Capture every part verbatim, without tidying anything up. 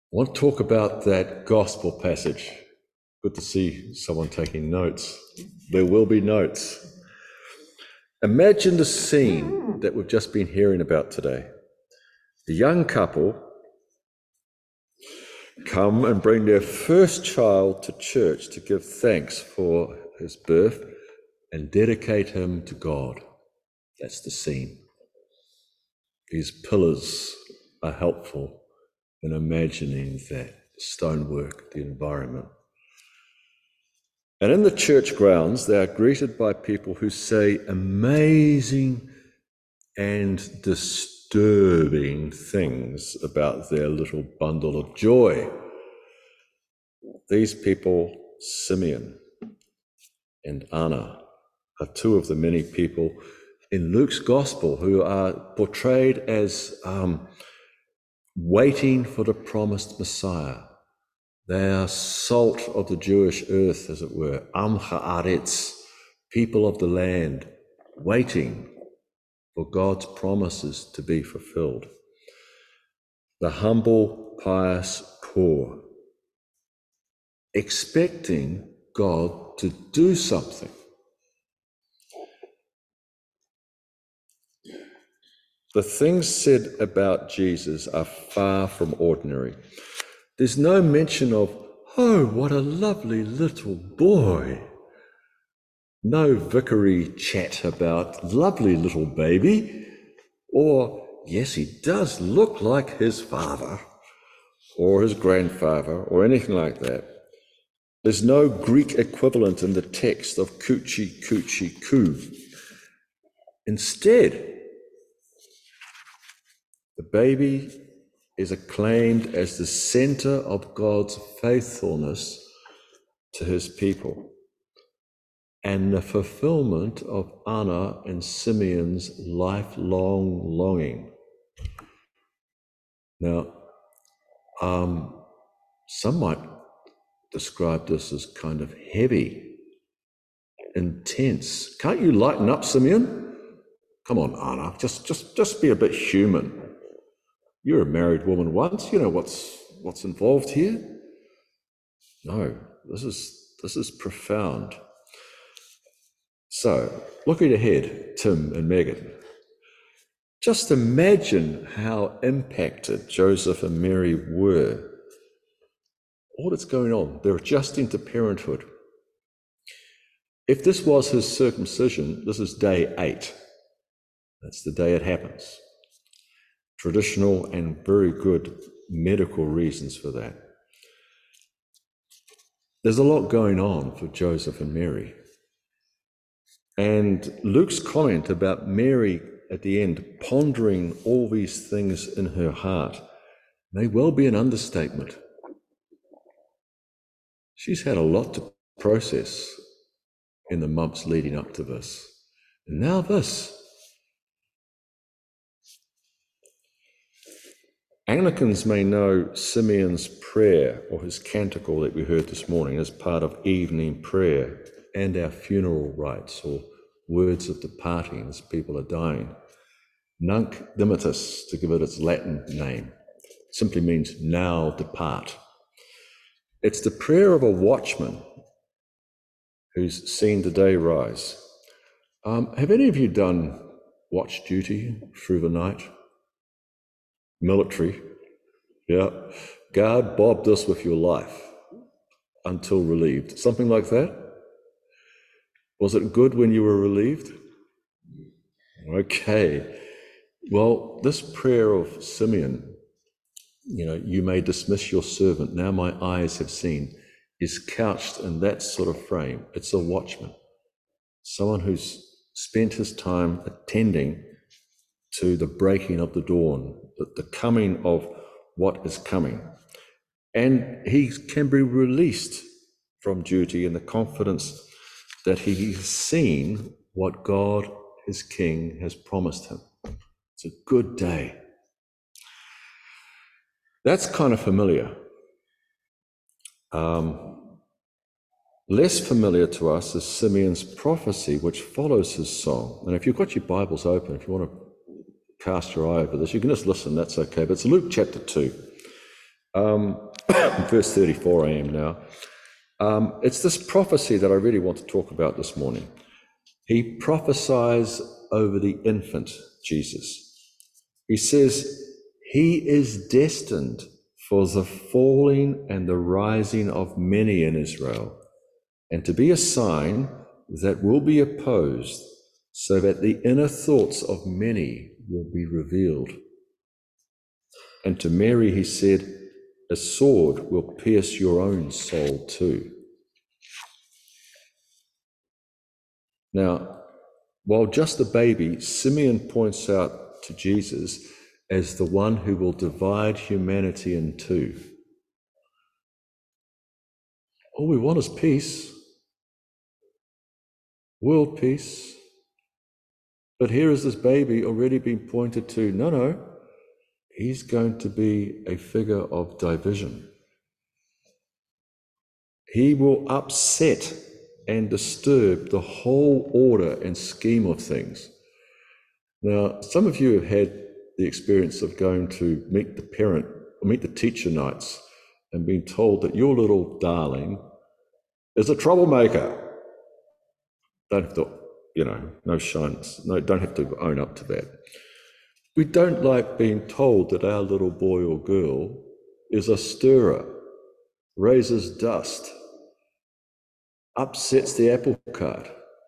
I want to talk about that gospel passage. Good to see someone taking notes. There will be notes. Imagine the scene that we've just been hearing about today. The young couple come and bring their first child to church to give thanks for his birth and dedicate him to God. That's the scene. These pillars are helpful in imagining that stonework, the environment. And in the church grounds, they are greeted by people who say amazing and disturbing things about their little bundle of joy. These people, Simeon and Anna, are two of the many people in Luke's gospel who are portrayed as um, waiting for the promised Messiah. They are salt of the Jewish earth, as it were, Am Haaretz, people of the land, waiting for God's promises to be fulfilled. The humble, pious poor, expecting God to do something. The things said about Jesus are far from ordinary. There's no mention of, oh, what a lovely little boy. No vicary chat about lovely little baby, or, yes, he does look like his father, or his grandfather, or anything like that. There's no Greek equivalent in the text of coochie coochie coo. Instead, the baby is acclaimed as the center of God's faithfulness to his people and the fulfillment of Anna and Simeon's lifelong longing. Now, um, some might describe this as kind of heavy, intense. Can't you lighten up, Simeon? Come on, Anna, just, just, just be a bit human. You're a married woman once, you know what's what's involved here. No, this is this is profound. So, looking ahead, Tim and Megan, just imagine how impacted Joseph and Mary were. All that's going on, they're adjusting to parenthood. If this was his circumcision, this is day eight. That's the day it happens. Traditional and very good medical reasons for that. There's a lot going on for Joseph and Mary. And Luke's comment about Mary at the end, pondering all these things in her heart, may well be an understatement. She's had a lot to process in the months leading up to this. And now this. Anglicans may know Simeon's prayer or his canticle that we heard this morning as part of evening prayer and our funeral rites or words of departing as people are dying. Nunc dimittis, to give it its Latin name, simply means now depart. It's the prayer of a watchman who's seen the day rise. Um, have any of you done watch duty through the night? Military, yeah. Guard Bob this with your life until relieved. Something like that? Was it good when you were relieved? Okay. Well, this prayer of Simeon, you know, you may dismiss your servant, now my eyes have seen, is couched in that sort of frame. It's a watchman, someone who's spent his time attending to the breaking of the dawn, the, the coming of what is coming. And he can be released from duty in the confidence that he has seen what God, his King, has promised him. It's a good day. That's kind of familiar. Um, less familiar to us is Simeon's prophecy, which follows his song. And if you've got your Bibles open, if you want to cast your eye over this, you can just listen, that's okay. But it's Luke chapter two. Um, verse thirty-four I am now. Um, it's this prophecy that I really want to talk about this morning. He prophesies over the infant Jesus. He says, he is destined for the falling and the rising of many in Israel, and to be a sign that will be opposed, so that the inner thoughts of many will be revealed. And to Mary he said, a sword will pierce your own soul too. Now, while just a baby, Simeon points out to Jesus as the one who will divide humanity in two. All we want is peace, world peace. But here is this baby already being pointed to, no, no, he's going to be a figure of division. He will upset and disturb the whole order and scheme of things. Now, some of you have had the experience of going to meet the parent or meet the teacher nights and being told that your little darling is a troublemaker. Don't have to, you know, no shines, no, don't have to own up to that. We don't like being told that our little boy or girl is a stirrer, raises dust, upsets the apple cart.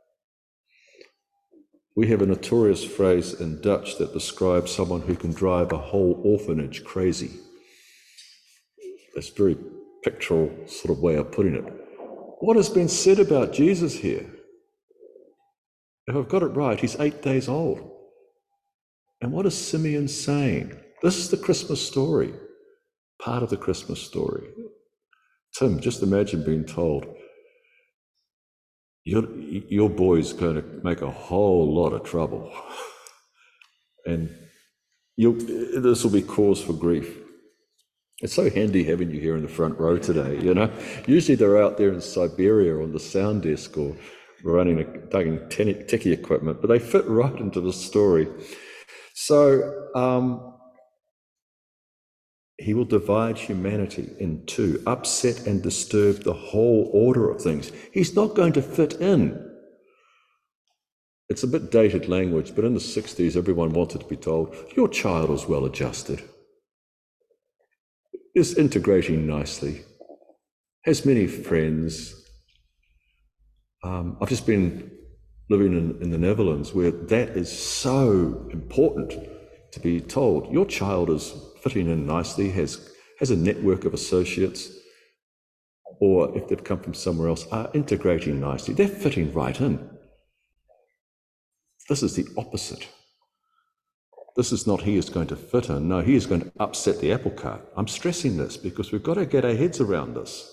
We have a notorious phrase in Dutch that describes someone who can drive a whole orphanage crazy. That's a very pictorial sort of way of putting it. What has been said about Jesus here? If I've got it right, he's eight days old. And what is Simeon saying? This is the Christmas story, part of the Christmas story. Tim, just imagine being told, your, your boy's going to make a whole lot of trouble. And you'll, this will be cause for grief. It's so handy having you here in the front row today, you know. Usually they're out there in Siberia on the sound desk or running, a, taking techie equipment, but they fit right into the story. So um, he will divide humanity in two, upset and disturb the whole order of things. He's not going to fit in. It's a bit dated language, but in the sixties, everyone wanted to be told, your child is well adjusted, is integrating nicely, has many friends. Um, I've just been living in, in the Netherlands where that is so important to be told. Your child is fitting in nicely, has, has a network of associates, or if they've come from somewhere else, are integrating nicely. They're fitting right in. This is the opposite. This is not he is going to fit in. No, he is going to upset the apple cart. I'm stressing this because we've got to get our heads around this.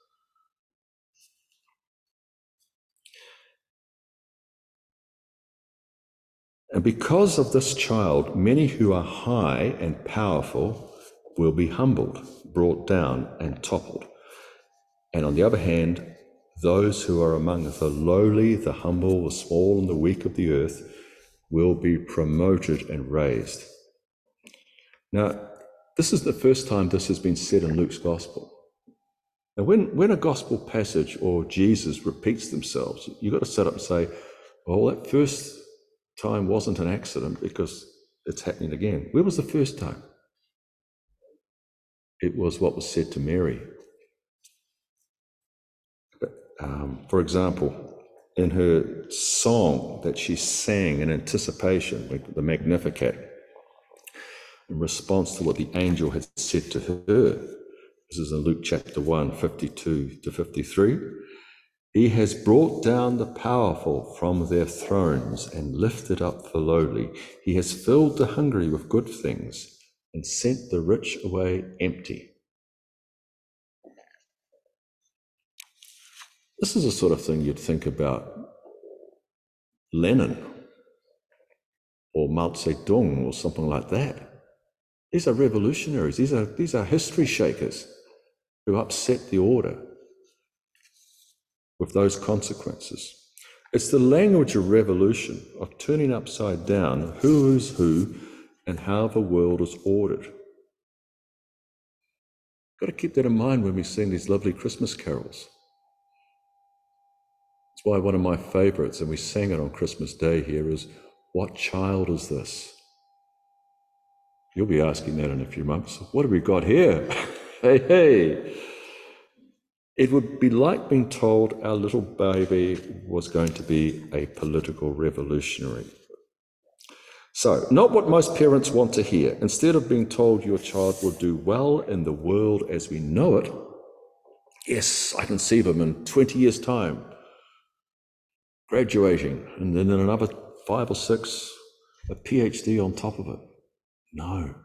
And because of this child, many who are high and powerful will be humbled, brought down, and toppled. And on the other hand, those who are among the lowly, the humble, the small, and the weak of the earth will be promoted and raised. Now, this is the first time this has been said in Luke's gospel. Now, when, when a gospel passage or Jesus repeats themselves, you've got to sit up and say, well, that first time wasn't an accident because it's happening again. Where was the first time? It was what was said to Mary. Um, for example, in her song that she sang in anticipation, the Magnificat, in response to what the angel had said to her, this is in Luke chapter one, fifty-two to fifty-three, he has brought down the powerful from their thrones and lifted up the lowly. He has filled the hungry with good things and sent the rich away empty. This is the sort of thing you'd think about Lenin or Mao Zedong or something like that. These are revolutionaries. These are, these are history shakers who upset the order with those consequences. It's the language of revolution, of turning upside down who is who and how the world is ordered. Got to keep that in mind when we sing these lovely Christmas carols. That's why one of my favourites, and we sang it on Christmas Day here, is, "What child is this?" You'll be asking that in a few months. What have we got here? Hey, hey. It would be like being told our little baby was going to be a political revolutionary. So, not what most parents want to hear. Instead of being told your child will do well in the world as we know it, yes, I can see them in twenty years' time, graduating, and then in another five or six, a PhD on top of it. No.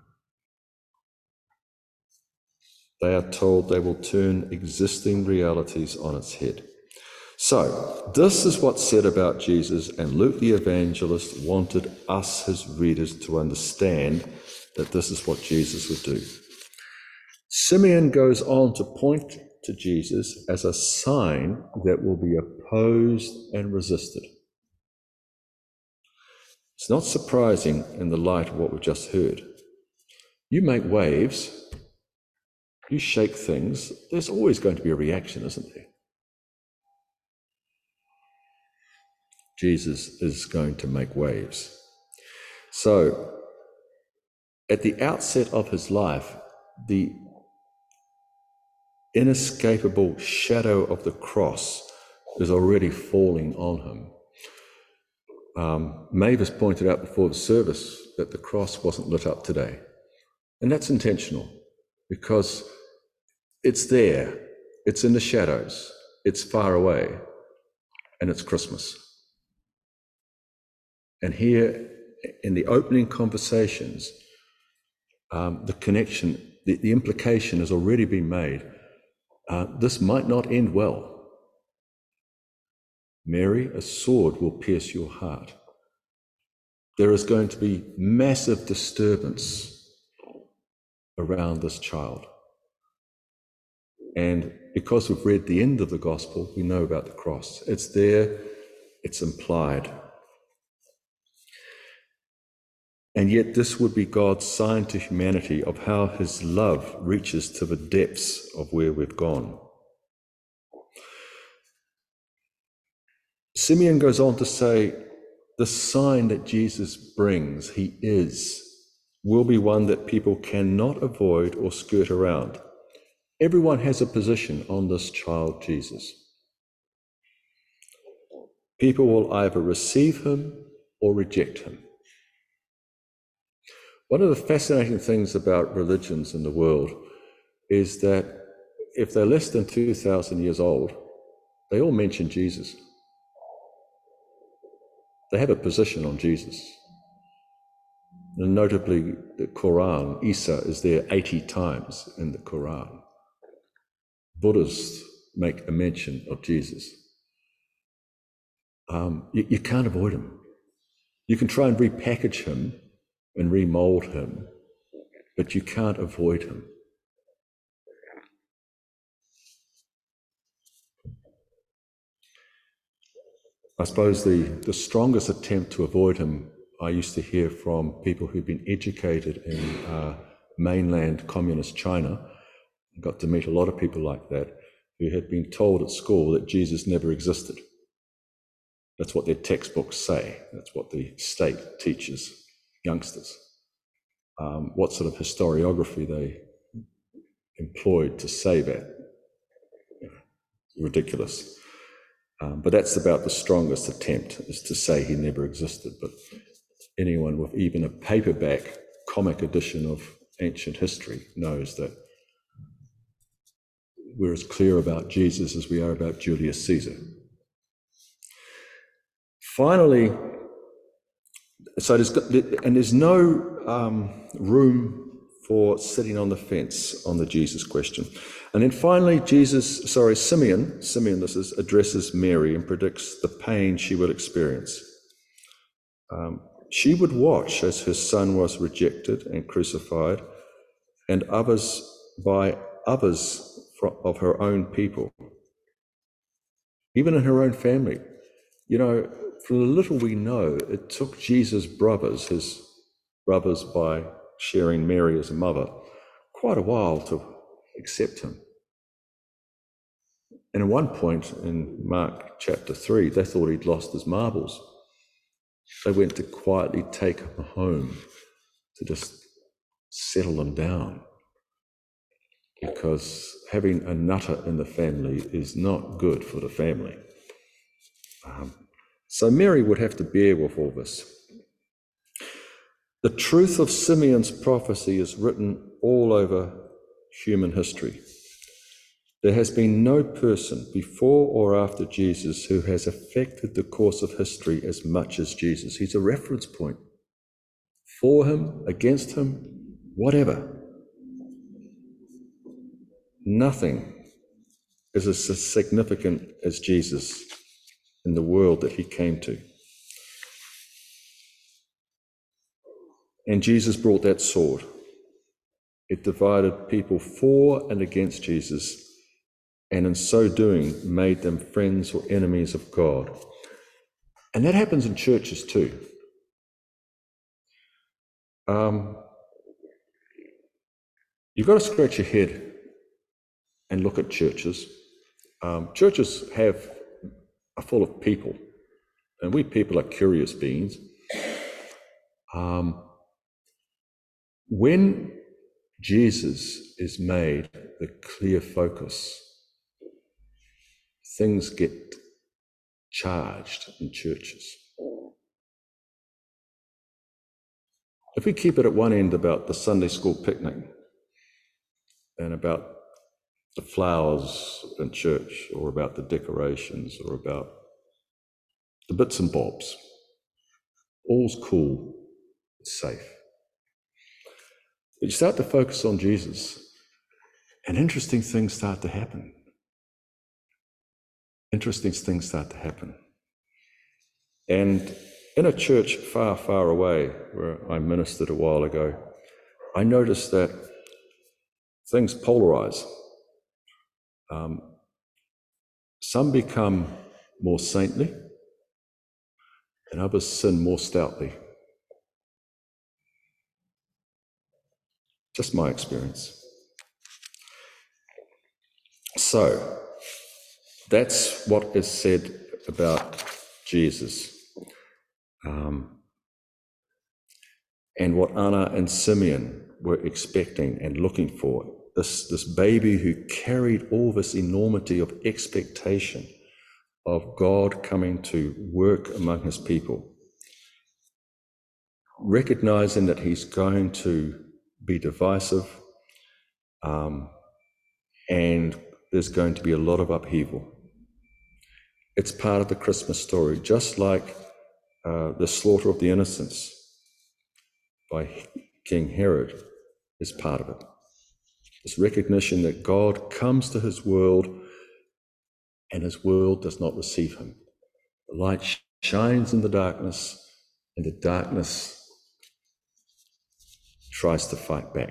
They are told they will turn existing realities on its head. So, this is what's said about Jesus, and Luke the evangelist wanted us, his readers, to understand that this is what Jesus would do. Simeon goes on to point to Jesus as a sign that will be opposed and resisted. It's not surprising in the light of what we've just heard. You make waves, you shake things, there's always going to be a reaction, isn't there? Jesus is going to make waves. So, at the outset of his life, the inescapable shadow of the cross is already falling on him. Um, Mavis pointed out before the service that the cross wasn't lit up today. And that's intentional, because it's there, it's in the shadows, it's far away, and it's Christmas. And here, in the opening conversations, um, the connection, the, the implication has already been made. Uh, this might not end well. Mary, a sword will pierce your heart. There is going to be massive disturbance around this child. And because we've read the end of the gospel, we know about the cross. It's there, it's implied. And yet this would be God's sign to humanity of how his love reaches to the depths of where we've gone. Simeon goes on to say, the sign that Jesus brings, he is, will be one that people cannot avoid or skirt around. Everyone has a position on this child Jesus. People will either receive him or reject him. One of the fascinating things about religions in the world is that if they're less than two thousand years old, they all mention Jesus. They have a position on Jesus. And notably, the Quran, Isa is there eighty times in the Quran. Buddhists make a mention of Jesus. Um, you, you can't avoid him. You can try and repackage him and remold him, but you can't avoid him. I suppose the, the strongest attempt to avoid him I used to hear from people who've been educated in uh, mainland communist China. I got to meet a lot of people like that who had been told at school that Jesus never existed. That's what their textbooks say. That's what the state teaches youngsters. Um, what sort of historiography they employed to say that. Ridiculous. Um, but that's about the strongest attempt, is to say he never existed. But anyone with even a paperback comic edition of ancient history knows that we're as clear about Jesus as we are about Julius Caesar. Finally, so there's, and there's no um, room for sitting on the fence on the Jesus question. And then finally, Jesus, sorry, Simeon, Simeon this is, addresses Mary and predicts the pain she would experience. Um, she would watch as her son was rejected and crucified, and others by others of her own people, even in her own family. You know, from the little we know, it took Jesus' brothers, his brothers by sharing Mary as a mother, quite a while to accept him. And at one point in Mark chapter three, they thought he'd lost his marbles. They went to quietly take him home to just settle him down, because having a nutter in the family is not good for the family. Um, so Mary would have to bear with all this. The truth of Simeon's prophecy is written all over human history. There has been no person before or after Jesus who has affected the course of history as much as Jesus. He's a reference point. For him, against him, whatever. Nothing is as significant as Jesus in the world that he came to. And Jesus brought that sword. It divided people for and against Jesus, and in so doing made them friends or enemies of God. And that happens in churches too. Um, you've got to scratch your head and look at churches. Um, churches have are full of people, and we people are curious beings. Um, when Jesus is made the clear focus, things get charged in churches. If we keep it at one end about the Sunday school picnic and about the flowers in church, or about the decorations, or about the bits and bobs, all's cool, it's safe. But you start to focus on Jesus, and interesting things start to happen. Interesting things start to happen. And in a church far, far away, where I ministered a while ago, I noticed that things polarize. Um, some become more saintly, and others sin more stoutly. Just my experience. So, that's what is said about Jesus. Um, and what Anna and Simeon were expecting and looking for. This, this baby who carried all this enormity of expectation of God coming to work among his people, recognizing that he's going to be divisive, um, and there's going to be a lot of upheaval. It's part of the Christmas story, just like uh, the slaughter of the innocents by King Herod is part of it. This recognition that God comes to his world and his world does not receive him. The light shines in the darkness, and the darkness tries to fight back.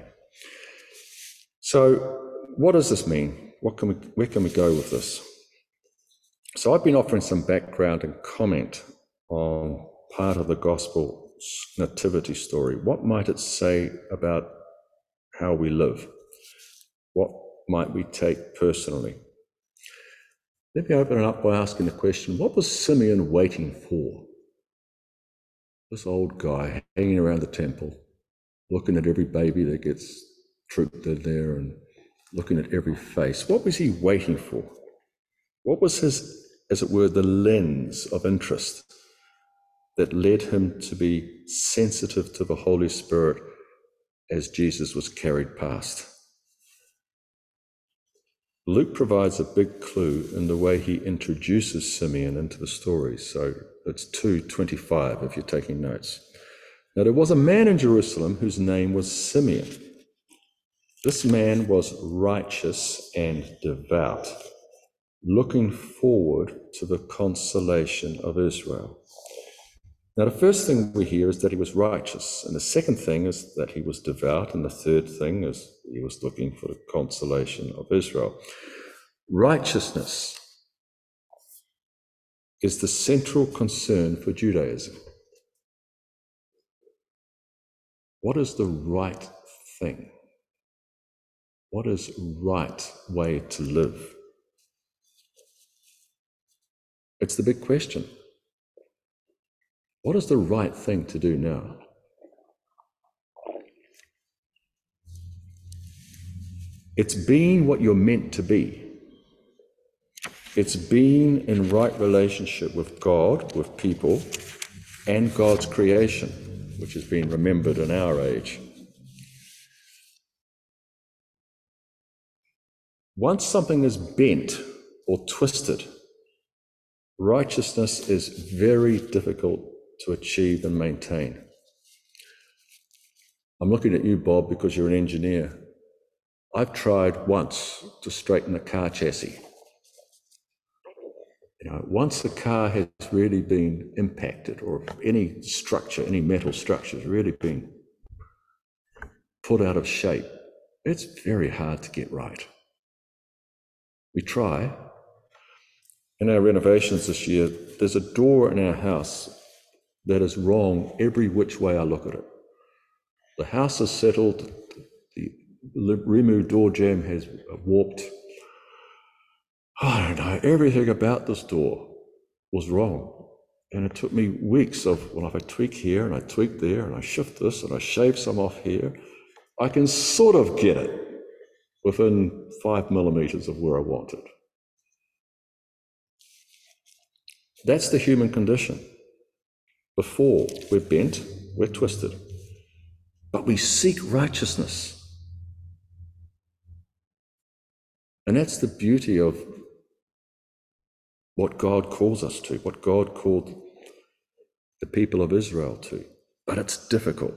So what does this mean? What can we, where can we go with this? So I've been offering some background and comment on part of the gospel nativity story. What might it say about how we live? What might we take personally? Let me open it up by asking the question, what was Simeon waiting for? This old guy hanging around the temple, looking at every baby that gets trooped in there and looking at every face. What was he waiting for? What was his, as it were, the lens of interest that led him to be sensitive to the Holy Spirit as Jesus was carried past? Luke provides a big clue in the way he introduces Simeon into the story. So it's two twenty-five if you're taking notes. Now there was a man in Jerusalem whose name was Simeon. This man was righteous and devout, looking forward to the consolation of Israel. Now the first thing we hear is that he was righteous, and the second thing is that he was devout, and the third thing is he was looking for the consolation of Israel. Righteousness is the central concern for Judaism. What is the right thing? What is right way to live? It's the big question. What is the right thing to do now? It's being what you're meant to be. It's being in right relationship with God, with people, and God's creation, which has been remembered in our age. Once something is bent or twisted, righteousness is very difficult to achieve and maintain. I'm looking at you, Bob, because you're an engineer. I've tried once to straighten a car chassis. You know, once the car has really been impacted, or any structure, any metal structure has really been put out of shape, it's very hard to get right. We try. In our renovations this year, there's a door in our house that is wrong every which way I look at it. The house is settled, the Rimu door jamb has warped. I don't know, everything about this door was wrong. And it took me weeks of, well, if I tweak here and I tweak there and I shift this and I shave some off here, I can sort of get it within five millimeters of where I want it. That's the human condition. Before we're bent, we're twisted. But we seek righteousness. And that's the beauty of what God calls us to, what God called the people of Israel to. But it's difficult.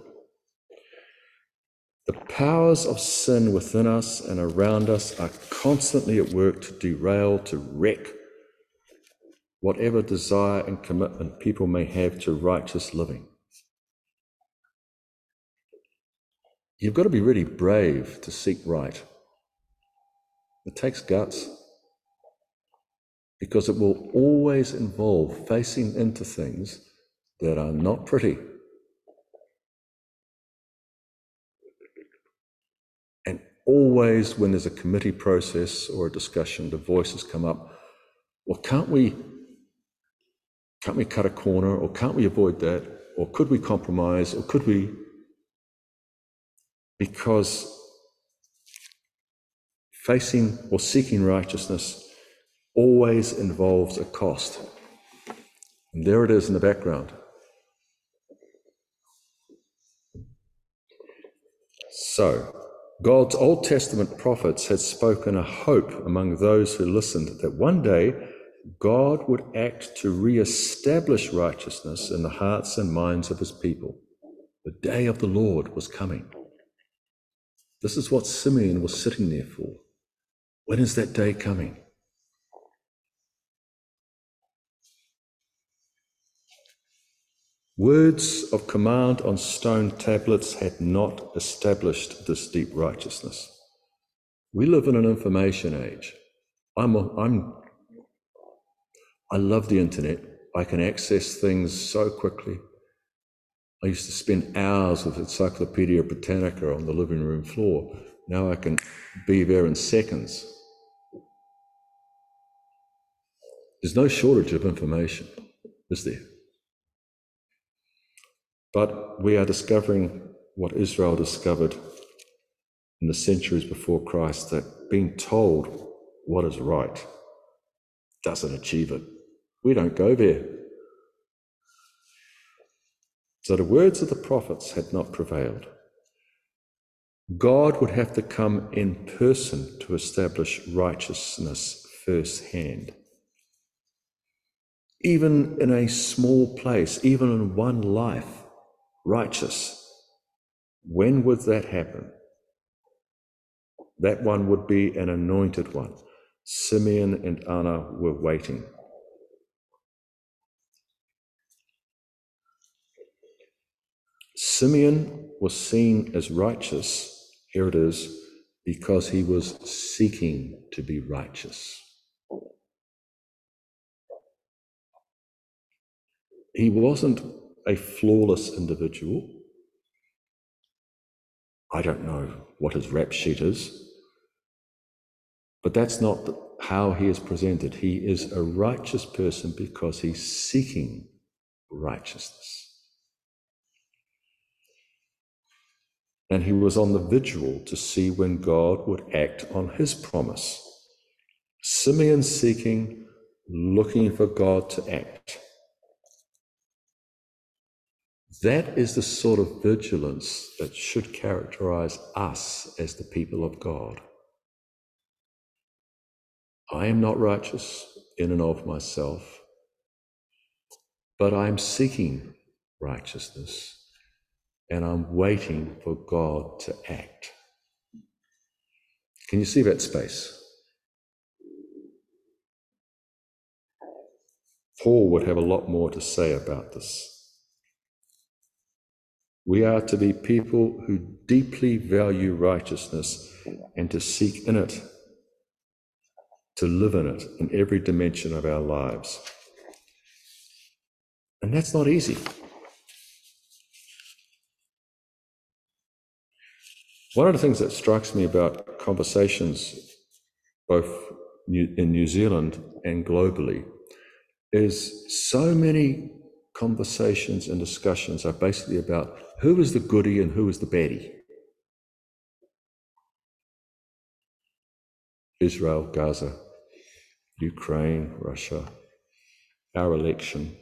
The powers of sin within us and around us are constantly at work to derail, to wreck whatever desire and commitment people may have to righteous living. You've got to be really brave to seek right. It takes guts, because it will always involve facing into things that are not pretty. And always when there's a committee process or a discussion, the voices come up, well, can't we, can't we cut a corner, or can't we avoid that, or could we compromise, or could we? Because facing or seeking righteousness always involves a cost. And there it is in the background. So, God's Old Testament prophets had spoken a hope among those who listened that one day God would act to re-establish righteousness in the hearts and minds of his people. The day of the Lord was coming. This is what Simeon was sitting there for. When is that day coming? Words of command on stone tablets had not established this deep righteousness. We live in an information age. I'm, I'm, I love the internet. I can access things so quickly. I used to spend hours with Encyclopedia Britannica on the living room floor. Now I can be there in seconds. There's no shortage of information, is there? But we are discovering what Israel discovered in the centuries before Christ, that being told what is right doesn't achieve it. We don't go there. So the words of the prophets had not prevailed. God would have to come in person to establish righteousness firsthand. Even in a small place, even in one life, righteous. When would that happen? That one would be an anointed one. Simeon and Anna were waiting. Simeon was seen as righteous, here it is, because he was seeking to be righteous. He wasn't a flawless individual. I don't know what his rap sheet is, But that's not how he is presented. He is a righteous person because he's seeking righteousness. And he was on the vigil to see when God would act on his promise. Simeon seeking, looking for God to act. That is the sort of vigilance that should characterize us as the people of God. I am not righteous in and of myself, but I'm seeking righteousness, and I'm waiting for God to act. Can you see that space? Paul would have a lot more to say about this. We are to be people who deeply value righteousness and to seek in it, to live in it in every dimension of our lives. And that's not easy. One of the things that strikes me about conversations, both in New Zealand and globally, is so many conversations and discussions are basically about who is the goodie and who is the baddie. Israel, Gaza, Ukraine, Russia, our election.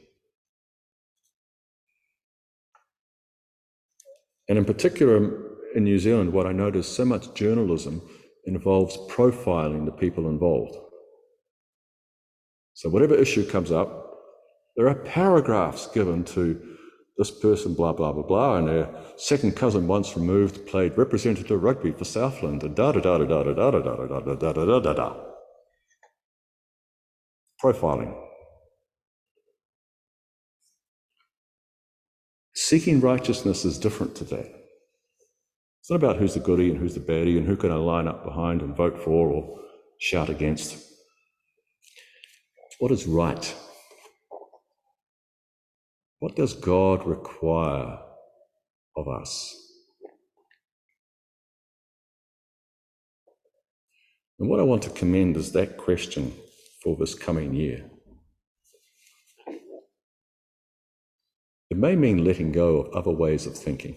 And in particular, in New Zealand, what I notice, so much journalism involves profiling the people involved. So whatever issue comes up, there are paragraphs given to this person, blah, blah, blah, blah, and their second cousin once removed played representative rugby for Southland, and da da da da da da da da da da da da da da da. Profiling. Seeking righteousness is different to that. It's not about who's the goodie and who's the baddie and who can I line up behind and vote for or shout against. What is right? What does God require of us? And what I want to commend is that question for this coming year. It may mean letting go of other ways of thinking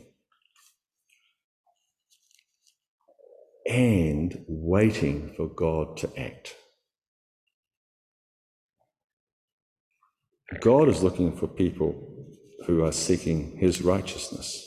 and waiting for God to act. God is looking for people who are seeking his righteousness.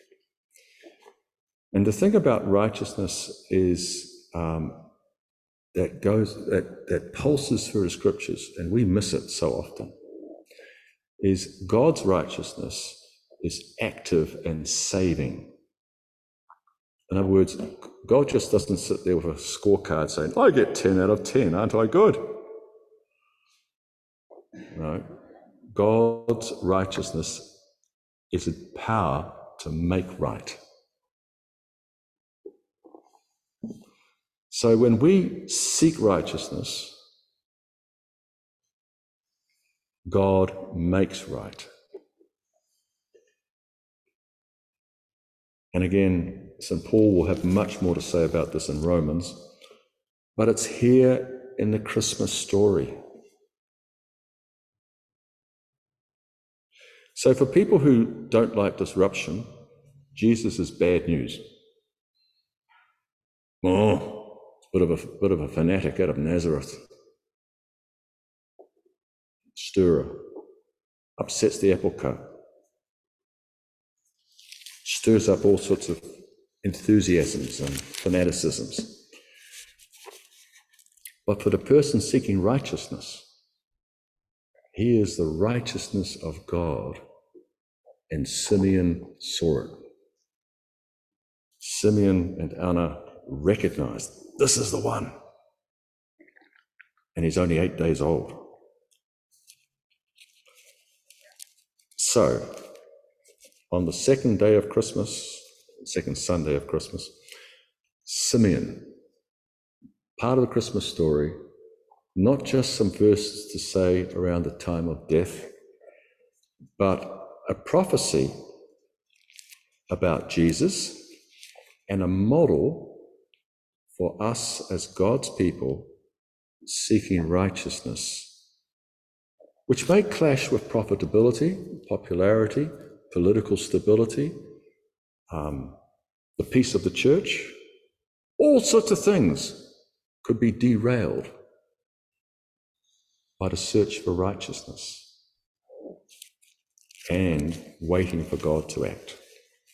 And the thing about righteousness is um, that goes that, that pulses through the scriptures, and we miss it so often, is God's righteousness is active and saving. In other words, God just doesn't sit there with a scorecard saying, I get ten out of ten, aren't I good? No. God's righteousness is a power to make right. So when we seek righteousness, God makes right. And again, Saint Paul will have much more to say about this in Romans, but it's here in the Christmas story. So for people who don't like disruption, Jesus is bad news. Oh, bit of a bit of a fanatic out of Nazareth. Stirrer. Upsets the apple cart. Stirs up all sorts of enthusiasms and fanaticisms. But for the person seeking righteousness, he is the righteousness of God, and Simeon saw it. Simeon and Anna recognized, this is the one. And he's only eight days old. So, on the second day of Christmas, second Sunday of Christmas, Simeon, part of the Christmas story, not just some verses to say around the time of death, but a prophecy about Jesus and a model for us as God's people seeking righteousness, which may clash with profitability, popularity, political stability, um, the peace of the church. All sorts of things could be derailed by the search for righteousness and waiting for God to act.